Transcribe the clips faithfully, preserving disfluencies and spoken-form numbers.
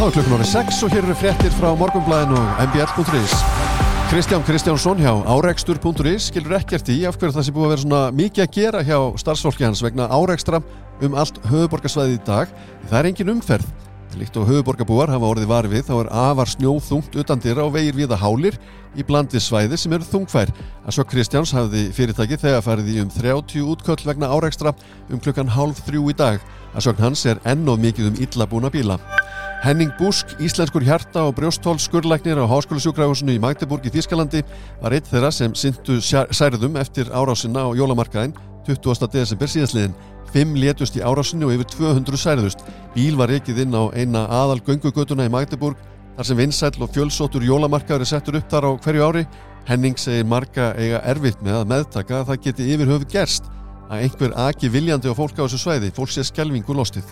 Þá er klukkan orðið sex og hér eru fréttir frá Morgunblaðinu og m b l punktur is. Kristján Kristjánsson hjá árekstur punktur is skilur ekkert í af hverju það sé búið að vera svona mikið að gera hjá starfsfólki hans vegna árekstra um allt höfuðborgarsvæðið í dag. Það er engin umferð. Líkt og höfuðborgarbúar hafa orðið var við þá er afar snjóþungt utandyra og vegir víða hálir í bland við svæði sem eru þungfær. Að svo Kristjáns hafði fyrirtækið þegar farið í um þrjátíu útköll vegna árekstra um klukkan hálf þrjú í dag. Að svo hans er enn of mikið um illa búna bíla. Henning Busk, íslenskur hjarta- og brjóstholsskurðlæknir á Háskólasjúkrahúsinu í Magdeburg í Þýskalandi var einn þeirra sem syntu særðum eftir árásina á jólamarkaðinn tuttugasta desember síðastliðinn. Fimm létust í árásinni og yfir tvö hundruð særðust. Bíl var ekið inn á eina aðal göngugötuna í Magdeburg þar sem vinsæll og fjölsóttur jólamarkaður er settur upp þar á hverju ári. Henning segir marga eiga erfitt með að meðtaka að það geti yfir höfuð gerst að einhver aki viljandi á fólk á þessu svæði. Fólk sé skelfingu lostið.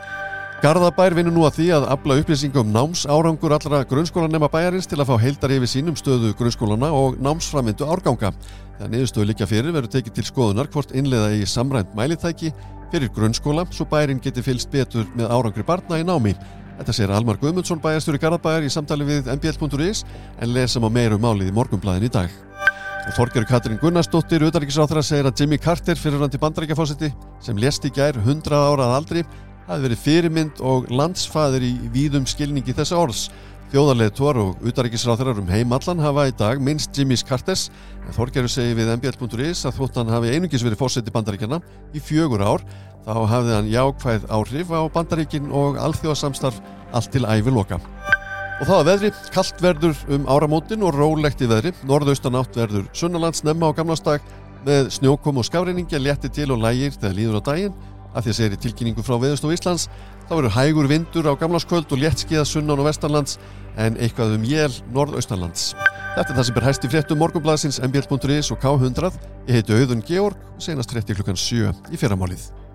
Garðabær vinnur nú að því að afla upplýsinga um námsárangur allra grunnskólanema bæjarins til að fá heildaryfirsýn um stöðu grunnskólana og námsframvindu árganga. Þegar niðurstöður liggja fyrir verður tekið til skoðunar hvort innleiða í samræmt mælitæki fyrir grunnskóla svo bærin geti fylgst betur með árangri barna í námi. Þetta segir Almar Guðmundsson bæjarstjóri Garðabæjar í samtali við m b l punktur is en lesa má meira um málið í Morgunblaðinu í dag. Og Þorgerður Katrín Gunnarsdóttir utanríkisráðherra segir að Jimmy Carter fyrrverandi Bandaríkjaforseti sem lést í gær hundrað ára að aldri hafi verið fyrirmynd og landsfaðir í víðum skilningi þessa orðs. Þjóðarleiðtogar og utanríkisráðherrar um heim allan hafa í dag minnst Jimmy Carters en Þorgerður segir við m b l punktur is að þótt hann hafi einungis verið forseti Bandaríkjanna í fjögur ár þá hafði hann jákvæð áhrif á Bandaríkin og alþjóðasamstarf allt til æviloka. Og það að veðri, kalt verður um áramótin og rólegt í veðri. Norðaustanátt verður sunnanlands snemma á gamlársdag með snjókomu og skafreiningja létti til og lægir þegar líður á daginn. Að því að segir í tilkynningu frá Veðurstofu Íslands þá verður hægur vindur á gamlárskvöld og léttskíðað sunnan og vestanlands en eitthvað um él norðaustanlands. Þetta er það sem ber hæst í fréttum Morgunblaðsins m b l punktur is og K hundrað. Ég heiti Auðun Georg og seinast frétti klukkan sjö í fyrramálið.